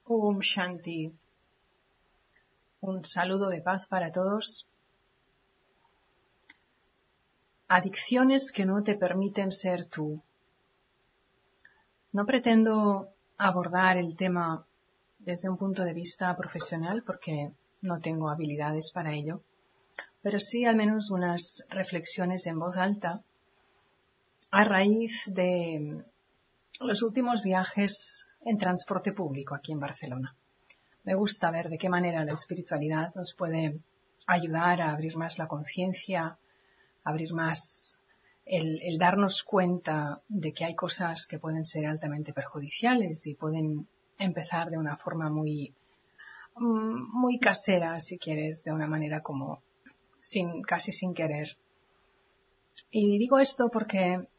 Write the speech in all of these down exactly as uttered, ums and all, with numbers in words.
Om Shanti. Un saludo de paz para todos. Adicciones que no te permiten ser tú. No pretendo abordar el tema desde un punto de vista profesional porque no tengo habilidades para ello, pero sí al menos unas reflexiones en voz alta a raíz de los últimos viajes en transporte público aquí en Barcelona. Me gusta ver de qué manera la espiritualidad nos puede ayudar a abrir más la conciencia, abrir más el, el darnos cuenta de que hay cosas que pueden ser altamente perjudiciales y pueden empezar de una forma muy, muy casera, si quieres, de una manera como sin, casi sin querer. Y digo esto porque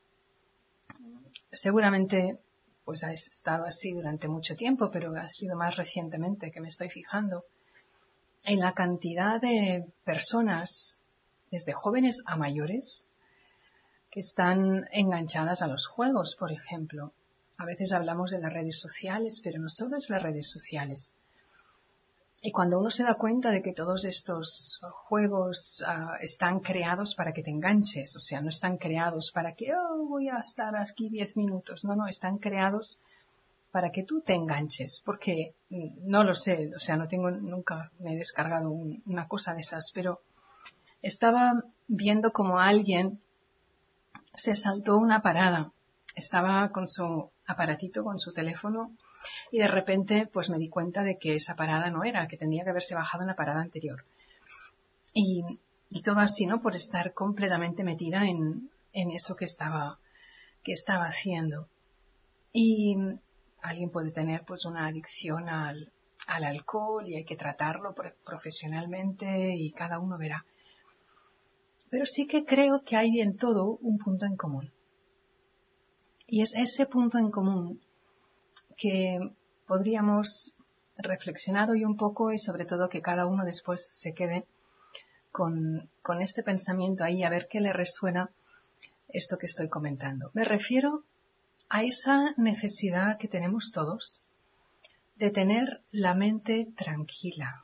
seguramente pues ha estado así durante mucho tiempo, pero ha sido más recientemente que me estoy fijando en la cantidad de personas, desde jóvenes a mayores, que están enganchadas a los juegos, por ejemplo. A veces hablamos de las redes sociales, pero no solo es las redes sociales. Y cuando uno se da cuenta de que todos estos juegos uh, están creados para que te enganches, o sea, no están creados para que oh, voy a estar aquí diez minutos, no, no, están creados para que tú te enganches, porque no lo sé, o sea, no tengo, nunca me he descargado un, una cosa de esas, pero estaba viendo como alguien se saltó una parada, estaba con su aparatito, con su teléfono, y de repente pues me di cuenta de que esa parada no era, que tendría que haberse bajado en la parada anterior. Y, y todo así, ¿no? Por estar completamente metida en, en eso que estaba, que estaba haciendo. Y alguien puede tener pues una adicción al, al alcohol y hay que tratarlo profesionalmente y cada uno verá. Pero sí que creo que hay en todo un punto en común. Y es ese punto en común que podríamos reflexionar hoy un poco y sobre todo que cada uno después se quede con, con este pensamiento ahí a ver qué le resuena esto que estoy comentando. Me refiero a esa necesidad que tenemos todos de tener la mente tranquila.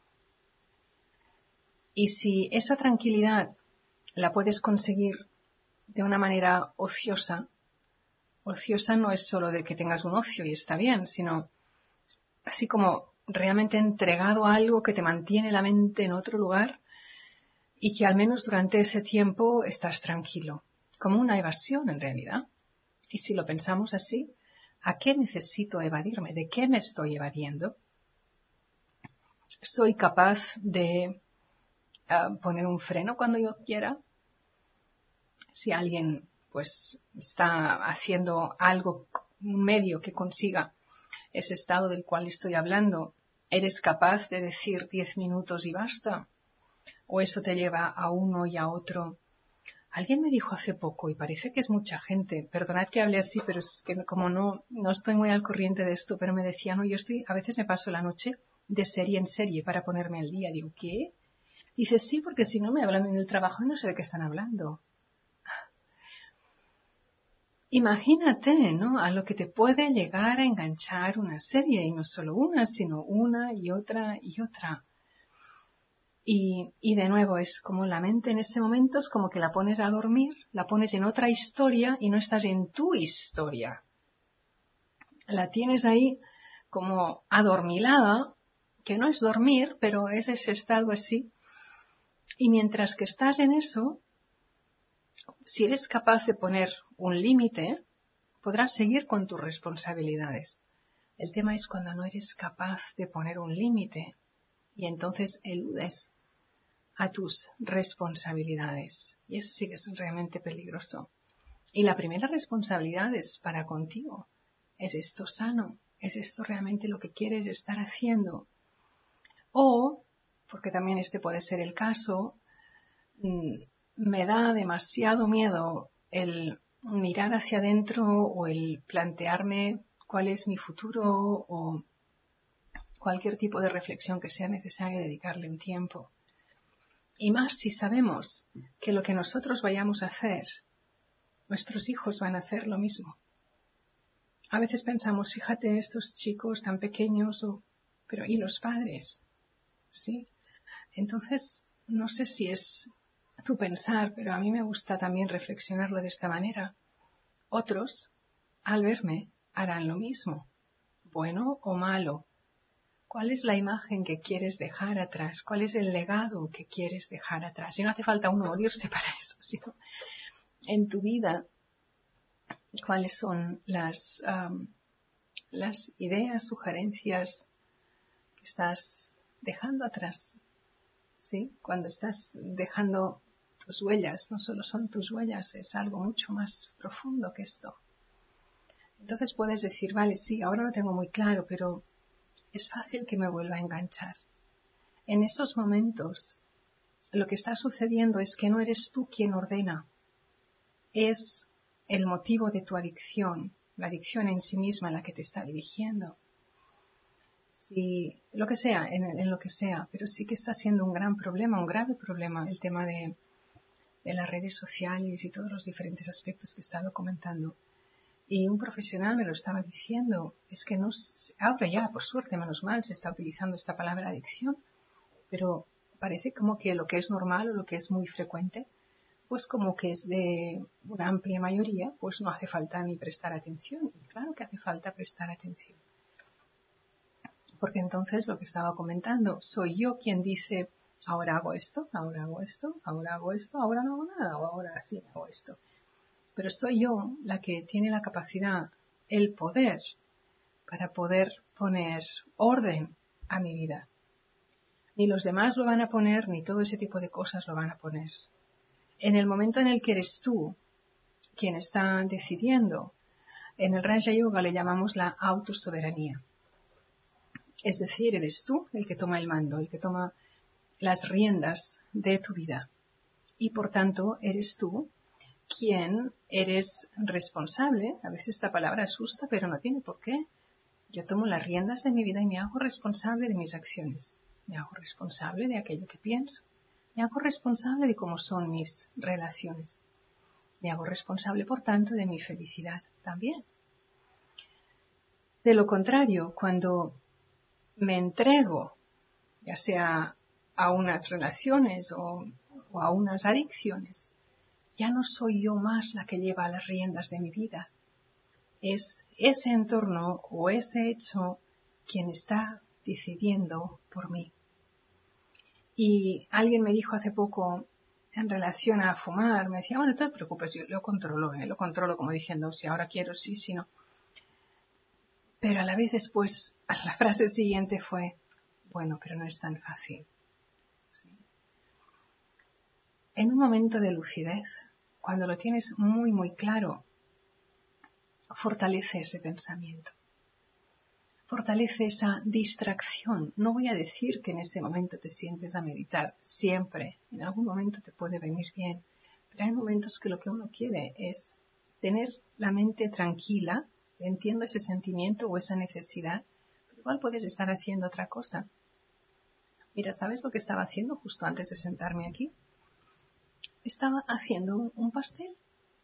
Y si esa tranquilidad la puedes conseguir de una manera ociosa, ociosa no es solo de que tengas un ocio y está bien, sino así como realmente entregado a algo que te mantiene la mente en otro lugar y que al menos durante ese tiempo estás tranquilo, como una evasión en realidad. Y si lo pensamos así, ¿a qué necesito evadirme? ¿De qué me estoy evadiendo? ¿Soy capaz de uh, poner un freno cuando yo quiera? Si alguien pues está haciendo algo, un medio que consiga ese estado del cual estoy hablando, ¿eres capaz de decir diez minutos y basta? ¿O eso te lleva a uno y a otro? Alguien me dijo hace poco, y parece que es mucha gente, perdonad que hable así, pero es que como no, no estoy muy al corriente de esto, pero me decía, no, yo estoy, a veces me paso la noche de serie en serie para ponerme al día. Digo, ¿qué? Dice, sí, porque si no me hablan en el trabajo y no sé de qué están hablando. Imagínate, ¿no? A lo que te puede llegar a enganchar una serie, y no solo una, sino una y otra y otra. Y, y de nuevo es como la mente en ese momento es como que la pones a dormir, la pones en otra historia y no estás en tu historia. La tienes ahí como adormilada, que no es dormir, pero es ese estado así. Y mientras que estás en eso, si eres capaz de poner un límite, podrás seguir con tus responsabilidades. El tema es cuando no eres capaz de poner un límite y entonces eludes a tus responsabilidades. Y eso sí que es realmente peligroso. Y la primera responsabilidad es para contigo. ¿Es esto sano? ¿Es esto realmente lo que quieres estar haciendo? O, porque también este puede ser el caso, me da demasiado miedo el mirar hacia adentro o el plantearme cuál es mi futuro o cualquier tipo de reflexión que sea necesaria dedicarle un tiempo. Y más si sabemos que lo que nosotros vayamos a hacer, nuestros hijos van a hacer lo mismo. A veces pensamos, fíjate, estos chicos tan pequeños o Pero ¿y los padres? ¿Sí? Entonces, no sé si es tu pensar, pero a mí me gusta también reflexionarlo de esta manera. Otros, al verme, harán lo mismo, bueno o malo. ¿Cuál es la imagen que quieres dejar atrás? ¿Cuál es el legado que quieres dejar atrás? Y no hace falta uno morirse para eso, sino en tu vida, ¿cuáles son las, um, las ideas, sugerencias que estás dejando atrás? ¿Sí? Cuando estás dejando tus huellas, no solo son tus huellas, es algo mucho más profundo que esto. Entonces puedes decir, vale, sí, ahora lo tengo muy claro, pero es fácil que me vuelva a enganchar. En esos momentos, lo que está sucediendo es que no eres tú quien ordena, es el motivo de tu adicción, la adicción en sí misma la que te está dirigiendo. Si, lo que sea, en, en lo que sea, pero sí que está siendo un gran problema, un grave problema, el tema de, de las redes sociales y todos los diferentes aspectos que he estado comentando. Y un profesional me lo estaba diciendo, es que no, ahora ya, por suerte, menos mal, se está utilizando esta palabra adicción, pero parece como que lo que es normal o lo que es muy frecuente, pues como que es de una amplia mayoría, pues no hace falta ni prestar atención. Y claro que hace falta prestar atención. Porque entonces lo que estaba comentando, soy yo quien dice, ahora hago esto, ahora hago esto, ahora hago esto, ahora no hago nada, o ahora sí hago esto. Pero soy yo la que tiene la capacidad, el poder, para poder poner orden a mi vida. Ni los demás lo van a poner, ni todo ese tipo de cosas lo van a poner. En el momento en el que eres tú quien está decidiendo, en el Raja Yoga le llamamos la autosoberanía. Es decir, eres tú el que toma el mando, el que toma las riendas de tu vida. Y por tanto, eres tú quien eres responsable. A veces esta palabra asusta, pero no tiene por qué. Yo tomo las riendas de mi vida y me hago responsable de mis acciones. Me hago responsable de aquello que pienso. Me hago responsable de cómo son mis relaciones. Me hago responsable, por tanto, de mi felicidad también. De lo contrario, cuando me entrego, ya sea a unas relaciones o, o a unas adicciones, ya no soy yo más la que lleva las riendas de mi vida. Es ese entorno o ese hecho quien está decidiendo por mí. Y alguien me dijo hace poco, en relación a fumar, me decía, bueno, no te preocupes, yo lo controlo, ¿eh? lo controlo como diciendo, si ahora quiero, sí, si no. Pero a la vez después, la frase siguiente fue, bueno, pero no es tan fácil. ¿Sí? En un momento de lucidez, cuando lo tienes muy, muy claro, fortalece ese pensamiento. Fortalece esa distracción. No voy a decir que en ese momento te sientes a meditar. Siempre, en algún momento te puede venir bien. Pero hay momentos que lo que uno quiere es tener la mente tranquila. Entiendo ese sentimiento o esa necesidad. Pero igual puedes estar haciendo otra cosa. Mira, ¿sabes lo que estaba haciendo justo antes de sentarme aquí? Estaba haciendo un pastel.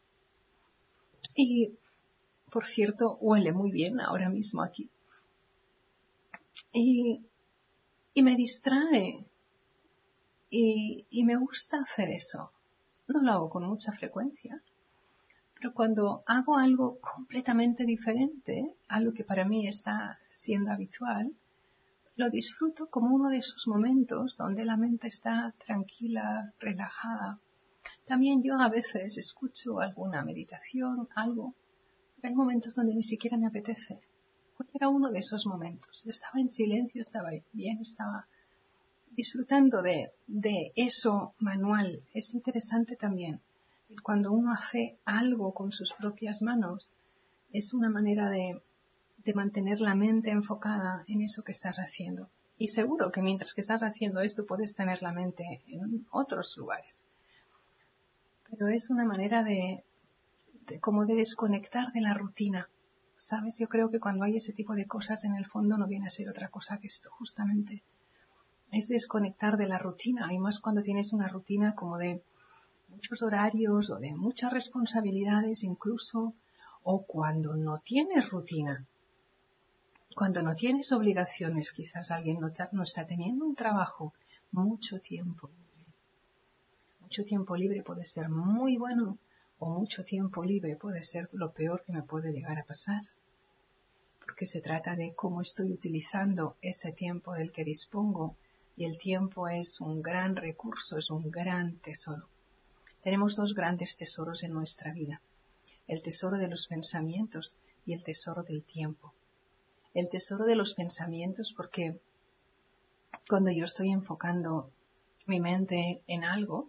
Y, por cierto, huele muy bien ahora mismo aquí. Y, y me distrae y, y me gusta hacer eso. No lo hago con mucha frecuencia, pero cuando hago algo completamente diferente a lo que para mí está siendo habitual, lo disfruto como uno de esos momentos donde la mente está tranquila, relajada. También yo a veces escucho alguna meditación, algo, pero hay momentos donde ni siquiera me apetece. Era uno de esos momentos. Estaba en silencio, estaba bien, estaba disfrutando de, de eso manual. Es interesante también. Cuando uno hace algo con sus propias manos, es una manera de, de mantener la mente enfocada en eso que estás haciendo. Y seguro que mientras que estás haciendo esto puedes tener la mente en otros lugares. Pero es una manera de, de como de desconectar de la rutina. ¿Sabes? Yo creo que cuando hay ese tipo de cosas, en el fondo no viene a ser otra cosa que esto, justamente. Es desconectar de la rutina, y más cuando tienes una rutina como de muchos horarios o de muchas responsabilidades incluso, o cuando no tienes rutina. Cuando no tienes obligaciones, quizás alguien no está, no está teniendo un trabajo, mucho tiempo libre. Mucho tiempo libre puede ser muy bueno o mucho tiempo libre puede ser lo peor que me puede llegar a pasar. Porque se trata de cómo estoy utilizando ese tiempo del que dispongo, y el tiempo es un gran recurso, es un gran tesoro. Tenemos dos grandes tesoros en nuestra vida, el tesoro de los pensamientos y el tesoro del tiempo. El tesoro de los pensamientos, porque cuando yo estoy enfocando mi mente en algo,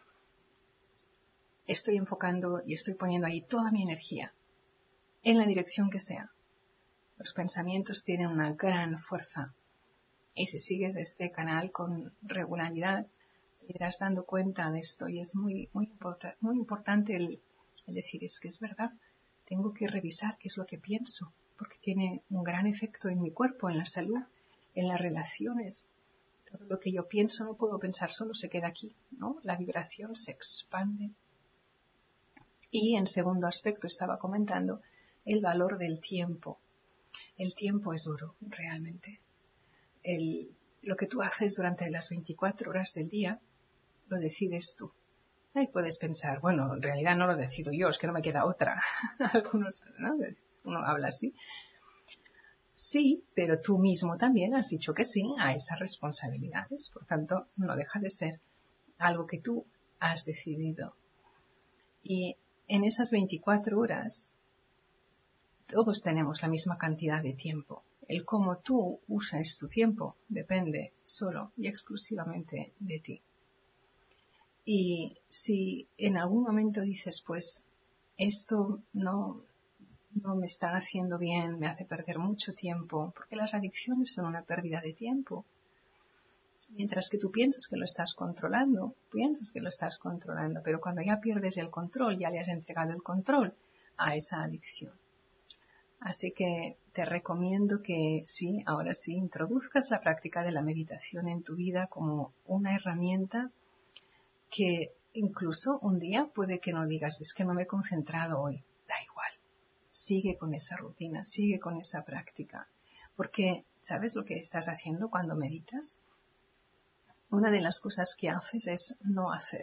estoy enfocando y estoy poniendo ahí toda mi energía, en la dirección que sea. Los pensamientos tienen una gran fuerza, y si sigues este canal con regularidad, te irás dando cuenta de esto, y es muy, muy, importa, muy importante el, el decir, es que es verdad, tengo que revisar qué es lo que pienso, porque tiene un gran efecto en mi cuerpo, en la salud, en las relaciones. Todo lo que yo pienso no puedo pensar solo, se queda aquí, ¿no? La vibración se expande. Y en segundo aspecto estaba comentando el valor del tiempo. El tiempo es oro, realmente. El, lo que tú haces durante las veinticuatro horas del día, lo decides tú. Ahí puedes pensar, bueno, en realidad no lo decido yo, es que no me queda otra. Algunos, ¿no? Uno habla así. Sí, pero tú mismo también has dicho que sí a esas responsabilidades. Por tanto, no deja de ser algo que tú has decidido. Y en esas veinticuatro horas, todos tenemos la misma cantidad de tiempo. El cómo tú usas tu tiempo depende solo y exclusivamente de ti. Y si en algún momento dices, pues, esto no, no me está haciendo bien, me hace perder mucho tiempo, porque las adicciones son una pérdida de tiempo. Mientras que tú piensas que lo estás controlando, piensas que lo estás controlando, pero cuando ya pierdes el control, ya le has entregado el control a esa adicción. Así que te recomiendo que sí, ahora sí, introduzcas la práctica de la meditación en tu vida como una herramienta que incluso un día puede que no digas, es que no me he concentrado hoy. Da igual, sigue con esa rutina, sigue con esa práctica. Porque, ¿sabes lo que estás haciendo cuando meditas? Una de las cosas que haces es no hacer.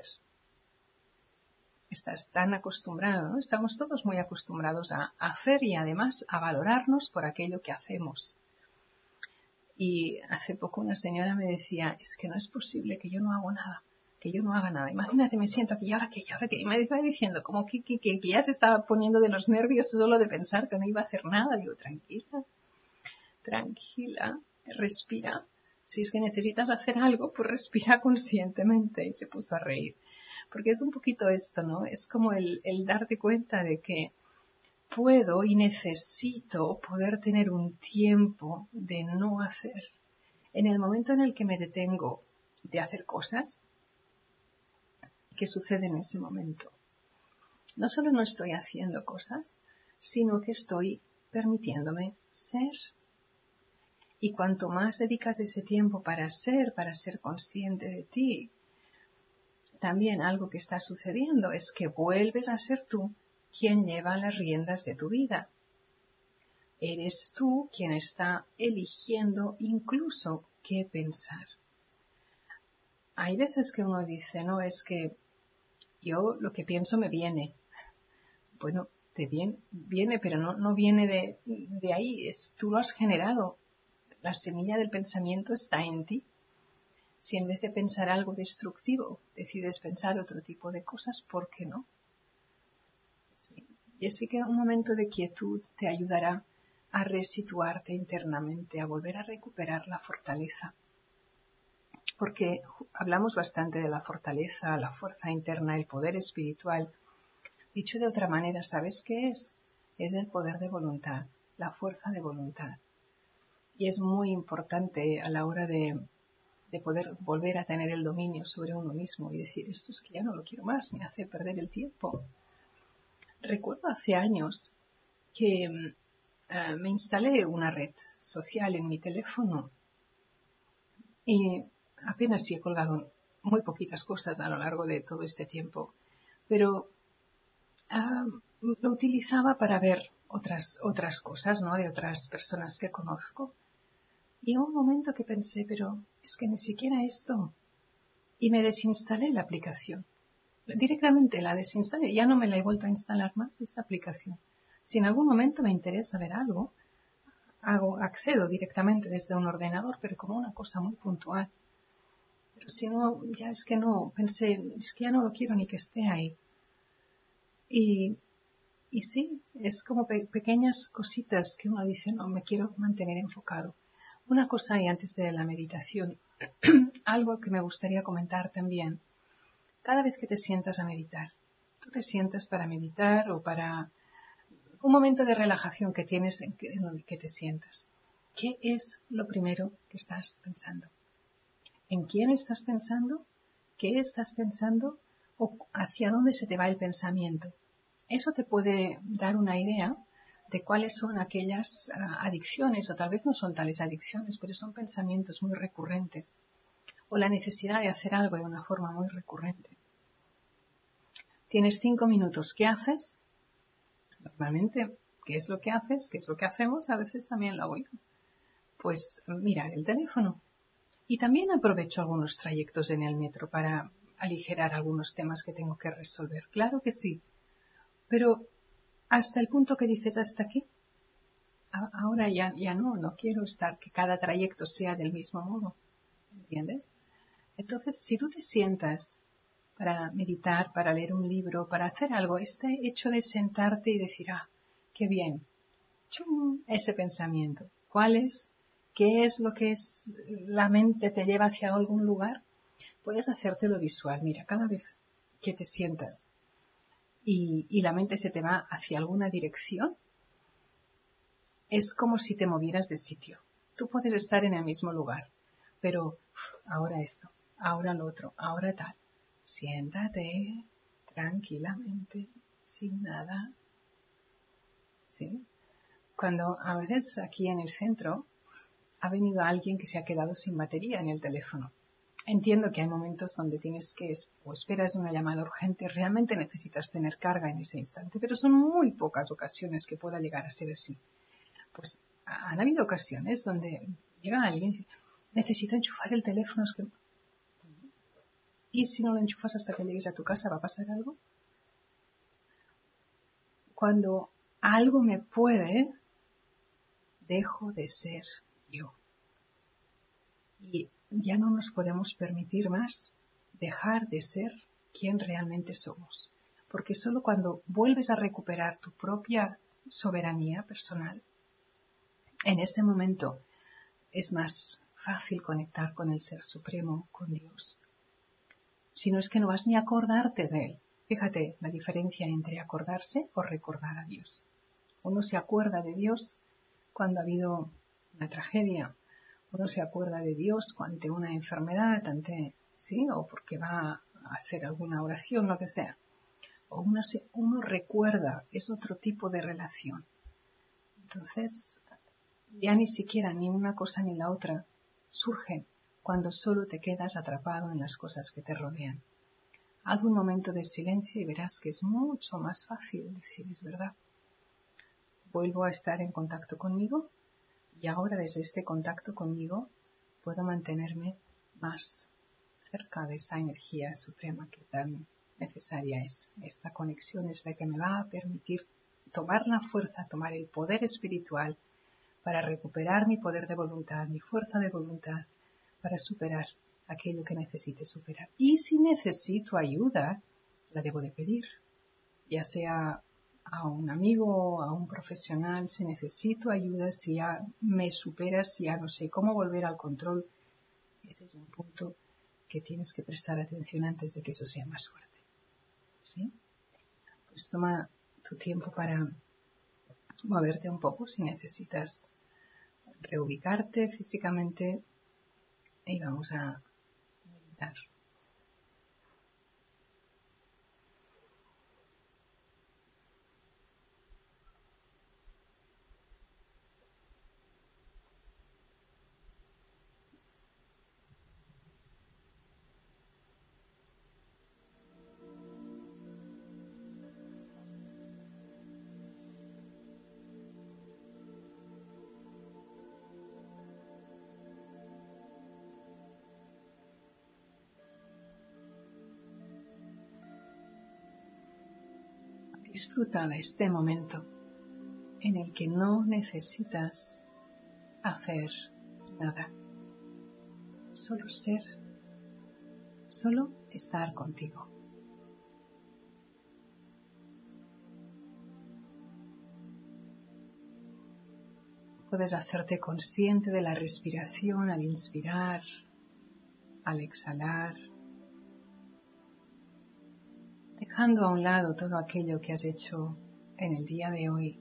Estás tan acostumbrado, ¿no? Estamos todos muy acostumbrados a hacer y además a valorarnos por aquello que hacemos. Y hace poco una señora me decía, es que no es posible que yo no hago nada, que yo no haga nada. Imagínate, me siento aquí, y ahora que, y ahora que, y me iba diciendo como que, que, que, que ya se estaba poniendo de los nervios solo de pensar que no iba a hacer nada. Digo, tranquila, tranquila, respira. Si es que necesitas hacer algo, pues respira conscientemente. Y se puso a reír. Porque es un poquito esto, ¿no? Es como el, el darte cuenta de que puedo y necesito poder tener un tiempo de no hacer. En el momento en el que me detengo de hacer cosas, ¿qué sucede en ese momento? No solo no estoy haciendo cosas, sino que estoy permitiéndome ser. Y cuanto más dedicas ese tiempo para ser, para ser consciente de ti, también algo que está sucediendo es que vuelves a ser tú quien lleva las riendas de tu vida. Eres tú quien está eligiendo incluso qué pensar. Hay veces que uno dice, no, es que yo lo que pienso me viene. Bueno, te viene, viene pero no, no viene de, de ahí, es, tú lo has generado. La semilla del pensamiento está en ti. Si en vez de pensar algo destructivo, decides pensar otro tipo de cosas, ¿por qué no? Sí. Y así que un momento de quietud te ayudará a resituarte internamente, a volver a recuperar la fortaleza. Porque hablamos bastante de la fortaleza, la fuerza interna, el poder espiritual. Dicho de otra manera, ¿sabes qué es? Es el poder de voluntad, la fuerza de voluntad. Y es muy importante a la hora de, de poder volver a tener el dominio sobre uno mismo y decir, esto es que ya no lo quiero más, me hace perder el tiempo. Recuerdo hace años que uh, me instalé una red social en mi teléfono y apenas sí he colgado muy poquitas cosas a lo largo de todo este tiempo, pero uh, lo utilizaba para ver otras, otras cosas, ¿no? De otras personas que conozco. Y hubo un momento que pensé, pero es que ni siquiera esto. Y me desinstalé la aplicación. Directamente la desinstalé. Ya no me la he vuelto a instalar más, esa aplicación. Si en algún momento me interesa ver algo, hago, accedo directamente desde un ordenador, pero como una cosa muy puntual. Pero si no, ya es que no, pensé, es que ya no lo quiero ni que esté ahí. Y, y sí, es como pe- pequeñas cositas que uno dice, no, me quiero mantener enfocado. Una cosa hay antes de la meditación, algo que me gustaría comentar también. Cada vez que te sientas a meditar, tú te sientas para meditar o para un momento de relajación que tienes en que, en el que te sientas. ¿Qué es lo primero que estás pensando? ¿En quién estás pensando? ¿Qué estás pensando? ¿O hacia dónde se te va el pensamiento? Eso te puede dar una idea de cuáles son aquellas uh, adicciones, o tal vez no son tales adicciones, pero son pensamientos muy recurrentes, o la necesidad de hacer algo de una forma muy recurrente. Tienes cinco minutos, ¿qué haces? Normalmente, ¿qué es lo que haces? ¿Qué es lo que hacemos? A veces también lo hago yo. Pues mirar el teléfono. Y también aprovecho algunos trayectos en el metro para aligerar algunos temas que tengo que resolver. Claro que sí. Pero hasta el punto que dices hasta aquí. Ahora ya, ya no, no quiero estar, que cada trayecto sea del mismo modo. ¿Entiendes? Entonces, si tú te sientas para meditar, para leer un libro, para hacer algo, este hecho de sentarte y decir, ah, qué bien, chum, ese pensamiento. ¿Cuál es? ¿Qué es lo que es la mente te lleva hacia algún lugar? Puedes hacértelo visual. Mira, cada vez que te sientas y, y la mente se te va hacia alguna dirección, es como si te movieras de sitio. Tú puedes estar en el mismo lugar, pero ahora esto, ahora lo otro, ahora tal. Siéntate tranquilamente, sin nada. ¿Sí? Cuando a veces aquí en el centro ha venido alguien que se ha quedado sin batería en el teléfono. Entiendo que hay momentos donde tienes que, o esperas una llamada urgente, realmente necesitas tener carga en ese instante, pero son muy pocas ocasiones que pueda llegar a ser así. Pues han habido ocasiones donde llega alguien y dice, necesito enchufar el teléfono. Es que... ¿Y si no lo enchufas hasta que llegues a tu casa, va a pasar algo? Cuando algo me puede, dejo de ser yo. Y ya no nos podemos permitir más dejar de ser quien realmente somos. Porque solo cuando vuelves a recuperar tu propia soberanía personal, en ese momento es más fácil conectar con el Ser Supremo, con Dios. Si no es que no vas ni a acordarte de Él. Fíjate la diferencia entre acordarse o recordar a Dios. Uno se acuerda de Dios cuando ha habido una tragedia. Uno se acuerda de Dios ante una enfermedad, ante, ¿sí? O porque va a hacer alguna oración, lo que sea. O uno, se, uno recuerda, es otro tipo de relación. Entonces, ya ni siquiera ni una cosa ni la otra surgen cuando solo te quedas atrapado en las cosas que te rodean. Haz un momento de silencio y verás que es mucho más fácil decir, es verdad. Vuelvo a estar en contacto conmigo y ahora desde este contacto conmigo puedo mantenerme más cerca de esa energía suprema que tan necesaria es. Esta conexión es la que me va a permitir tomar la fuerza, tomar el poder espiritual para recuperar mi poder de voluntad, mi fuerza de voluntad, para superar aquello que necesite superar. Y si necesito ayuda, la debo de pedir, ya sea a un amigo, a un profesional. Si necesito ayuda, si ya me superas, si ya no sé cómo volver al control, este es un punto que tienes que prestar atención antes de que eso sea más fuerte. ¿Sí? Pues toma tu tiempo para moverte un poco si necesitas reubicarte físicamente y vamos a meditar. Disfruta de este momento en el que no necesitas hacer nada. Solo ser, solo estar contigo. Puedes hacerte consciente de la respiración al inspirar, al exhalar, dejando a un lado todo aquello que has hecho en el día de hoy.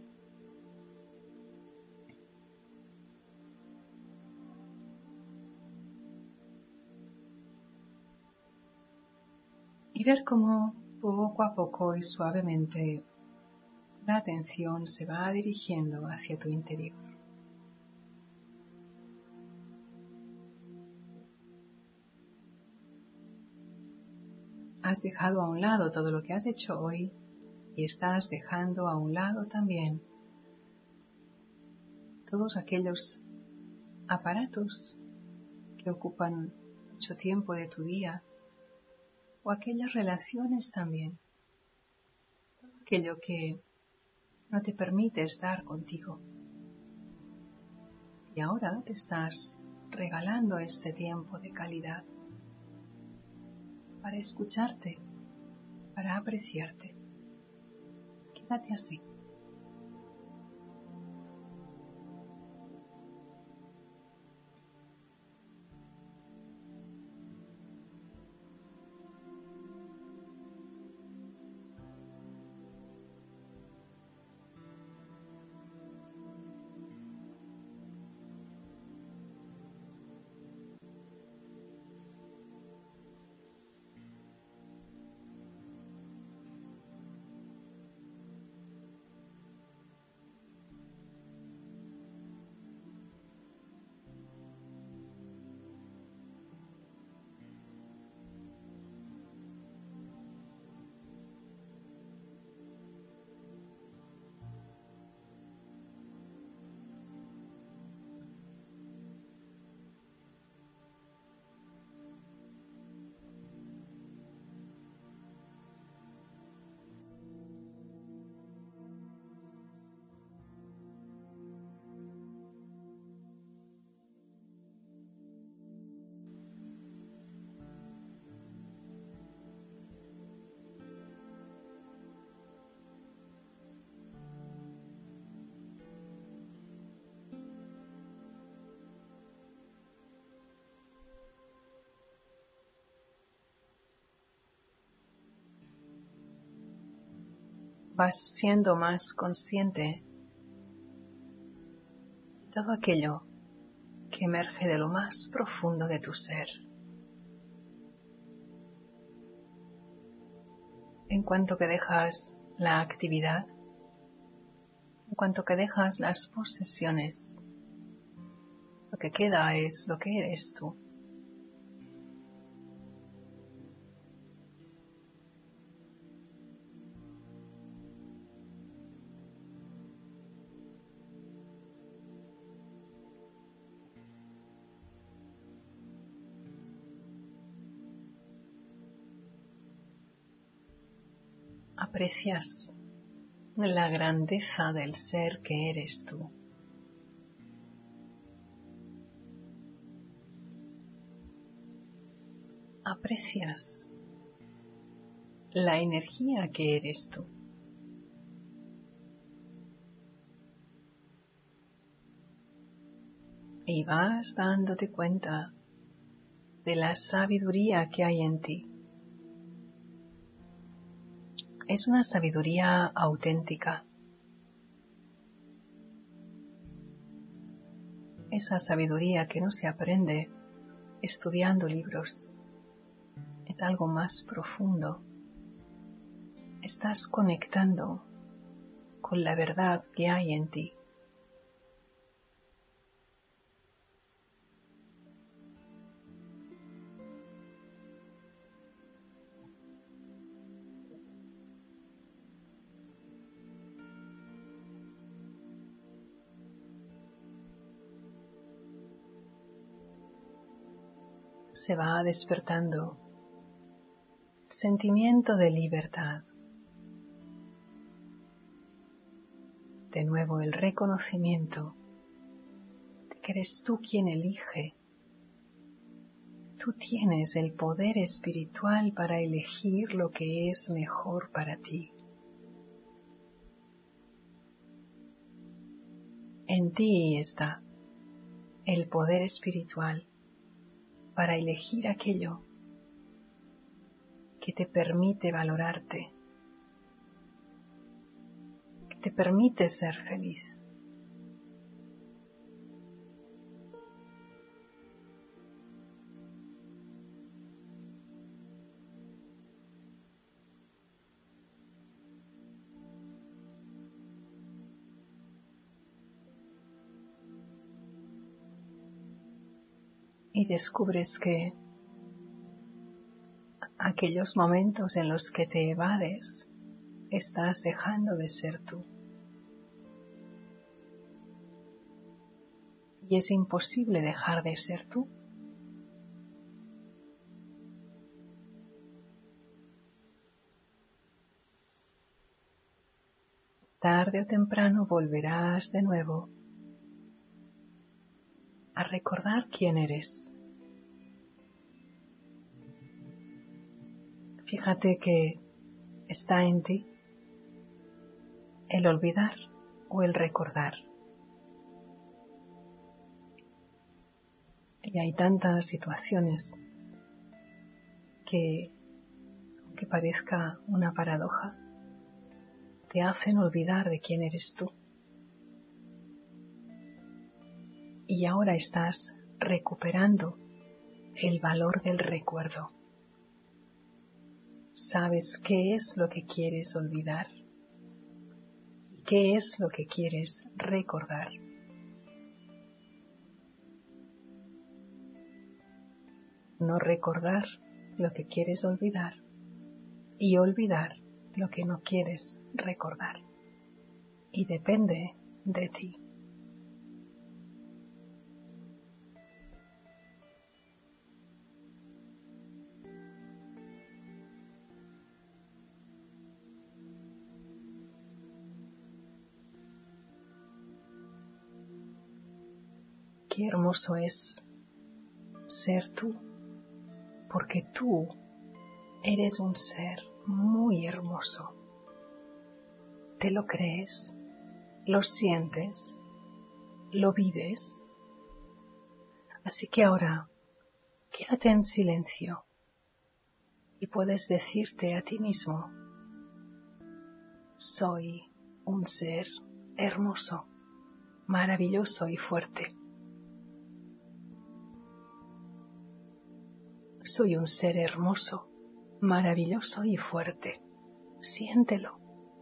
Y ver cómo poco a poco y suavemente la atención se va dirigiendo hacia tu interior. Has dejado a un lado todo lo que has hecho hoy y estás dejando a un lado también todos aquellos aparatos que ocupan mucho tiempo de tu día o aquellas relaciones también, aquello que no te permite estar contigo. Y ahora te estás regalando este tiempo de calidad para escucharte, para apreciarte. Quédate así. Vas siendo más consciente de todo aquello que emerge de lo más profundo de tu ser. En cuanto que dejas la actividad, en cuanto que dejas las posesiones, lo que queda es lo que eres tú. Aprecias la grandeza del ser que eres tú. Aprecias la energía que eres tú. Y vas dándote cuenta de la sabiduría que hay en ti. Es una sabiduría auténtica. Esa sabiduría que no se aprende estudiando libros. Es algo más profundo. Estás conectando con la verdad que hay en ti. Se va despertando sentimiento de libertad. de nuevo el reconocimiento de que eres tú quien elige. Tú tienes el poder espiritual para elegir lo que es mejor para ti. En ti está el poder espiritual para elegir aquello que te permite valorarte, que te permite ser feliz. Y descubres que aquellos momentos en los que te evades, estás dejando de ser tú. Y es imposible dejar de ser tú. Tarde o temprano volverás de nuevo a recordar quién eres. Fíjate que está en ti el olvidar o el recordar. Y hay tantas situaciones que, aunque parezca una paradoja, te hacen olvidar de quién eres tú. Y ahora estás recuperando el valor del recuerdo. Sabes qué es lo que quieres olvidar y qué es lo que quieres recordar. No recordar lo que quieres olvidar y olvidar lo que no quieres recordar. Y depende de ti. Qué hermoso es ser tú, porque tú eres un ser muy hermoso. ¿Te lo crees? ¿Lo sientes? ¿Lo vives? Así que ahora, quédate en silencio y puedes decirte a ti mismo: soy un ser hermoso, maravilloso y fuerte. Soy un ser hermoso, maravilloso y fuerte. Siéntelo.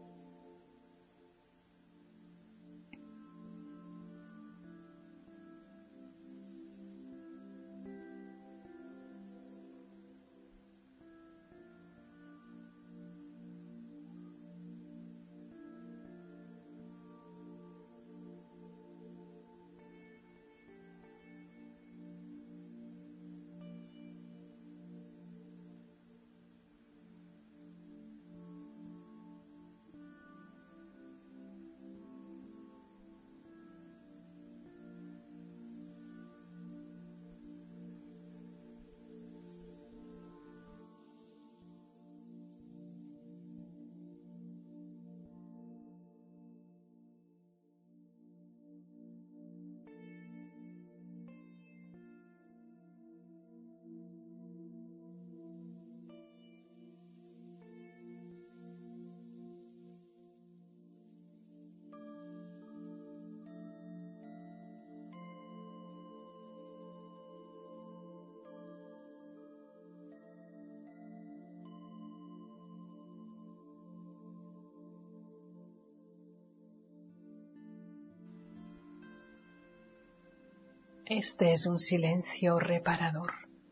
Este es un silencio reparador,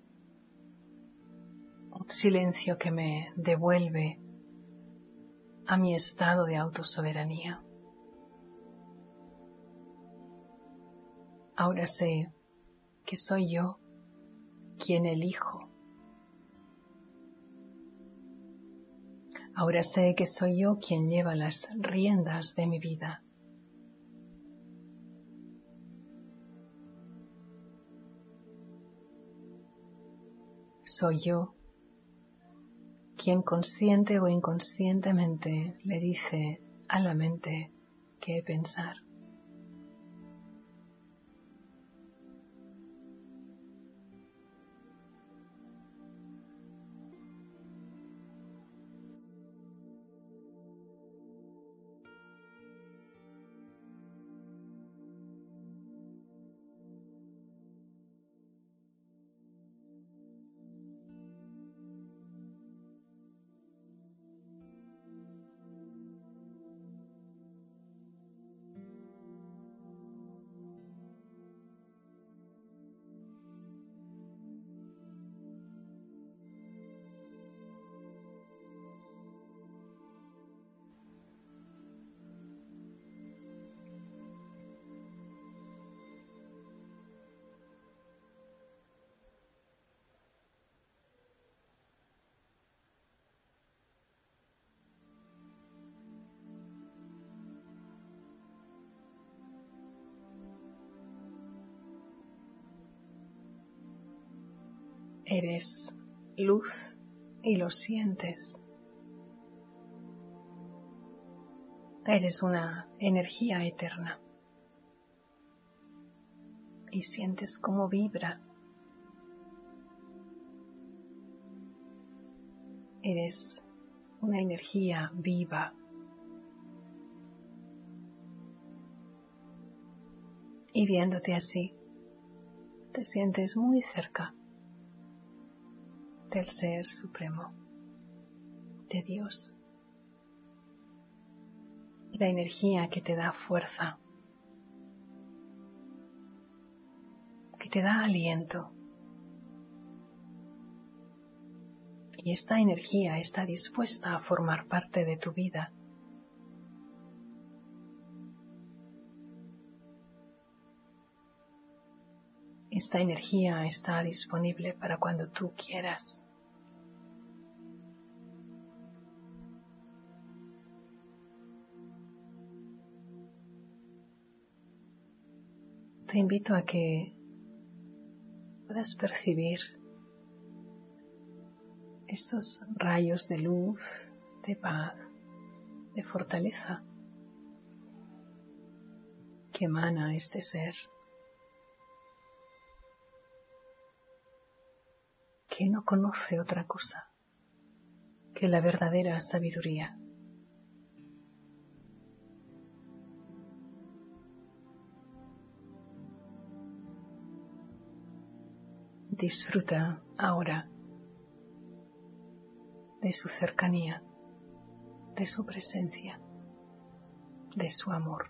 un silencio que me devuelve a mi estado de autosoberanía. Ahora sé que soy yo quien elijo. Ahora sé que soy yo quien lleva las riendas de mi vida soy yo quien consciente o inconscientemente le dice a la mente qué pensar. Eres luz y lo sientes. Eres una energía eterna y sientes cómo vibra. Eres una energía viva y viéndote así, te sientes muy cerca del Ser Supremo, de Dios, la energía que te da fuerza, que te da aliento. Y esta energía está dispuesta a formar parte de tu vida. Esta energía está disponible para cuando tú quieras. Te invito a que puedas percibir estos rayos de luz, de paz, de fortaleza que emana este ser, que no conoce otra cosa que la verdadera sabiduría. Disfruta ahora de su cercanía, de su presencia, de su amor.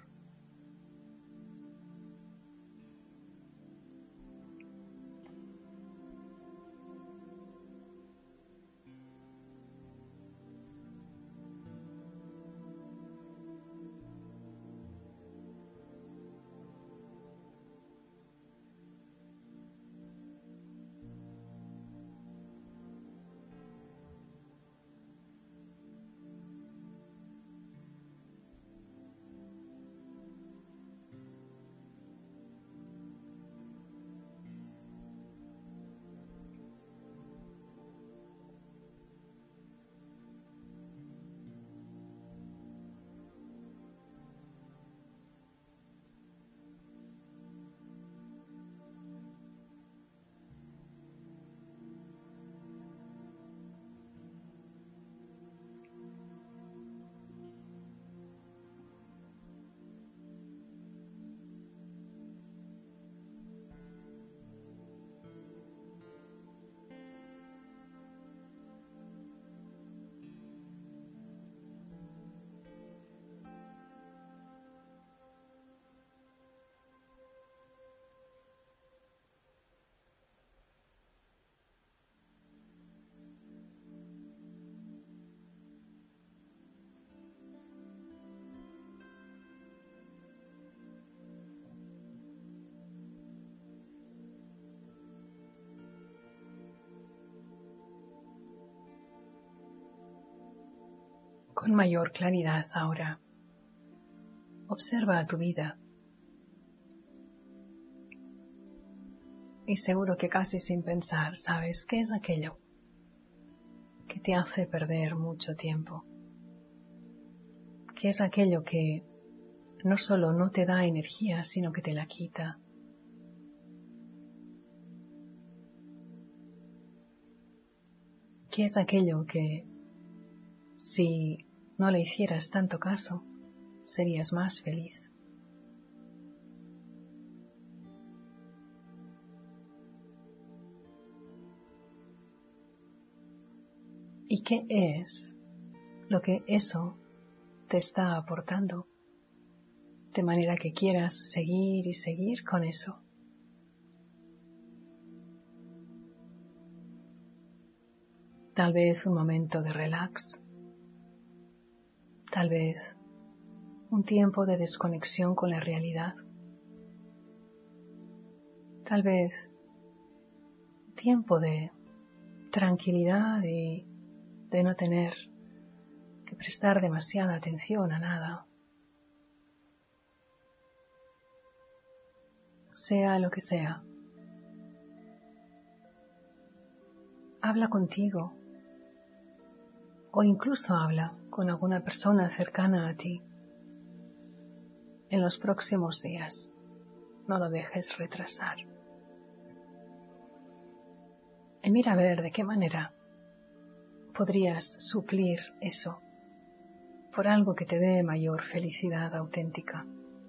Con mayor claridad ahora, observa tu vida Y seguro que casi sin pensar, ¿sabes qué es aquello que te hace perder mucho tiempo? ¿Qué es aquello que no solo no te da energía, sino que te la quita? ¿Qué es aquello que, si no le hicieras tanto caso, serías más feliz? ¿Y qué es lo que eso te está aportando? De manera que quieras seguir y seguir con eso. Tal vez un momento de relax. Tal vez un tiempo de desconexión con la realidad. Tal vez tiempo de tranquilidad y de no tener que prestar demasiada atención a nada. Sea lo que sea. Habla contigo o incluso habla con alguna persona cercana a ti en los próximos días. No lo dejes retrasar. Y mira a ver de qué manera podrías suplir eso por algo que te dé mayor felicidad auténtica.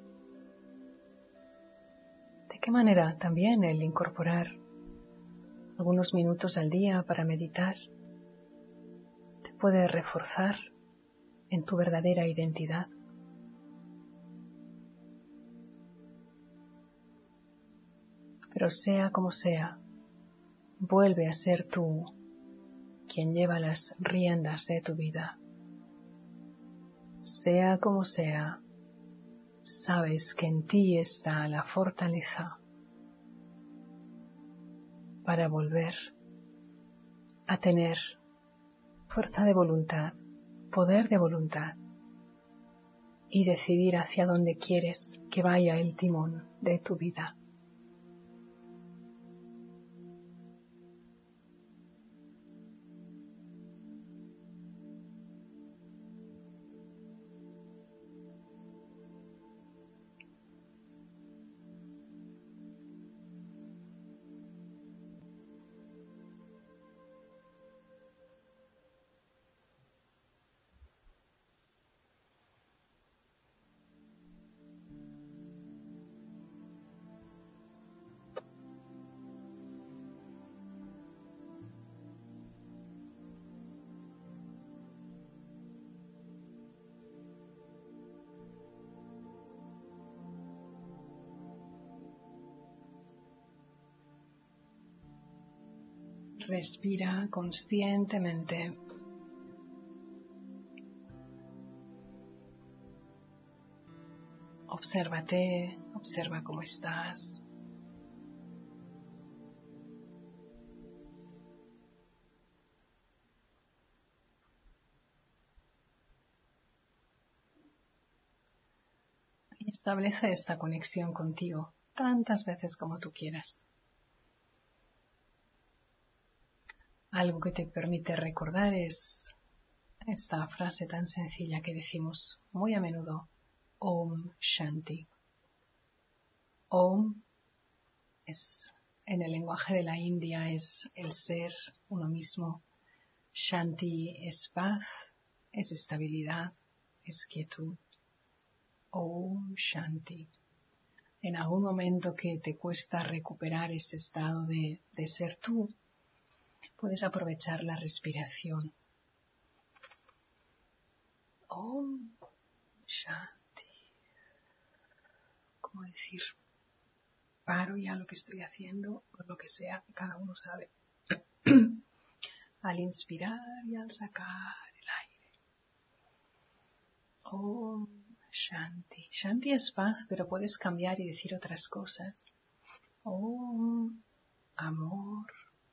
¿De qué manera también el incorporar algunos minutos al día para meditar te puede reforzar en tu verdadera identidad? Pero sea como sea, vuelve a ser tú quien lleva las riendas de tu vida. Sea como sea, sabes que en ti está la fortaleza para volver a tener fuerza de voluntad, poder de voluntad y decidir hacia dónde quieres que vaya el timón de tu vida. Respira conscientemente. Obsérvate, observa cómo estás. Y establece esta conexión contigo tantas veces como tú quieras. Algo que te permite recordar es esta frase tan sencilla que decimos muy a menudo: Om Shanti. Om es, en el lenguaje de la India, es el ser, uno mismo. Shanti es paz, es estabilidad, es quietud. Om Shanti. En algún momento que te cuesta recuperar este estado de, de ser tú, puedes aprovechar la respiración. Om Shanti. ¿Cómo decir? Paro ya lo que estoy haciendo, o lo que sea, cada uno sabe. Al inspirar y al sacar el aire. Om Shanti. Shanti es paz, pero puedes cambiar y decir otras cosas. Om amor.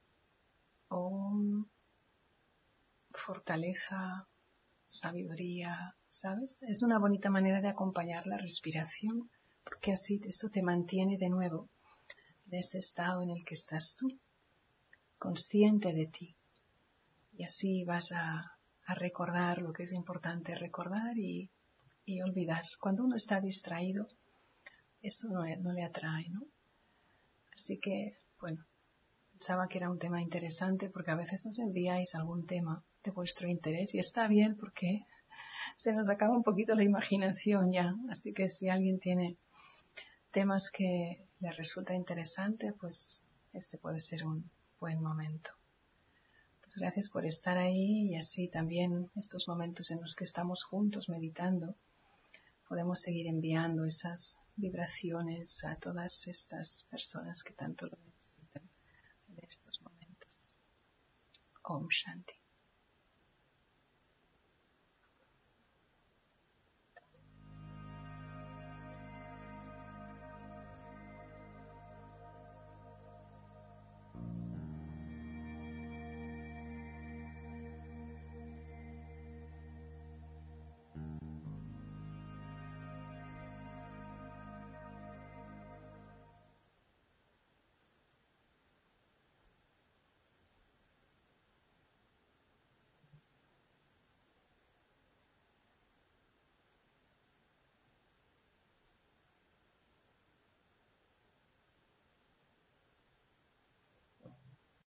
Om fortaleza, sabiduría, ¿sabes? Es una bonita manera de acompañar la respiración, porque así esto te mantiene de nuevo en ese estado en el que estás tú, consciente de ti. Y así vas a, a recordar lo que es importante recordar y, y olvidar. Cuando uno está distraído, eso no, no le atrae, ¿no? Así que, bueno, pensaba que era un tema interesante porque a veces nos enviáis algún tema de vuestro interés y está bien porque se nos acaba un poquito la imaginación ya. Así que si alguien tiene temas que le resulta interesante, pues este puede ser un buen momento. Pues gracias por estar ahí y así también estos momentos en los que estamos juntos meditando podemos seguir enviando esas vibraciones a todas estas personas que tanto lo necesitan en estos momentos. Om Shanti.